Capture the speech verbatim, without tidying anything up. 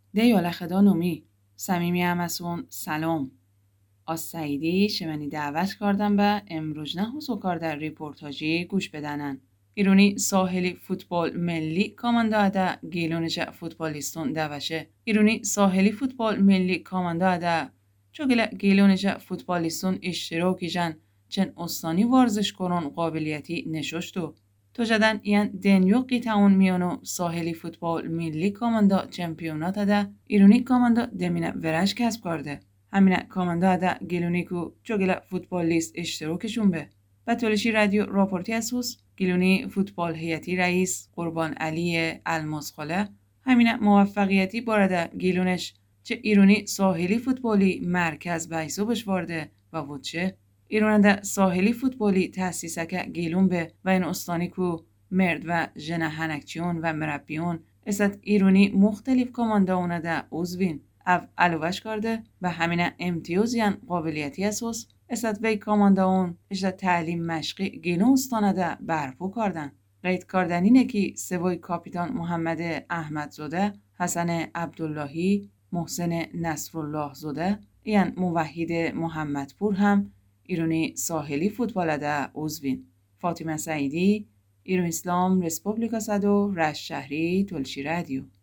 ده یالخدا نومی صمیمی همسون سلام از سعیدی شمنی دعوت کردم به امروز نه حضور در ریپورتاجی گوش بدنن. ایرونی ساحلی فوتبال ملی کاماندا ادا گیلونج فوتبالیستون دوشه. ایرونی ساحلی فوتبال ملی کاماندا ادا چوگل گیلونج فوتبالیستون اشتراکی جن چن استانی ورزش کنون قابلیتی نششتو. تو جدن این دنیو قیتاون میانو ساحلی فوتبال ملی کاماندا چمپیونات ادا ایرونی کاماندا دمینه ورش کسب کرده. همینه کاماندا ادا گیلونی کو چوگل فوتبالیست اشتراکشون به. بطولشی رادیو راپورتی اسوس گیلونی فوتبال هیئتی رئیس قربان علی الماسخاله همینه موفقیتی بارده گیلونش چه ایرونی ساحلی فوتبالی مرکز بایسوبش وارده و وچه ایرونده ساحلی فوتبالی تأسیسکه گیلون به و این استانی کو مرد و جنه هنکچیون و مربیون است ایرونی مختلف کاماندا ده عضوین او علوش کرده و همینه امتیازیان قابلیتی اساس است وی کاماندا اجدا تعلیم مشقی گیلون استانه ده برپو کردن. قید کردنینه که سوای کاپیتان محمد احمد زاده، حسن عبداللهی، محسن نصرالله زاده، این موحد محمدپور هم ایرانی ساحلی فوتبال ده عضوین. فاطمه سعیدی، ایران اسلام رسپوبلیکا صدو رشت شهری تلشی رادیو.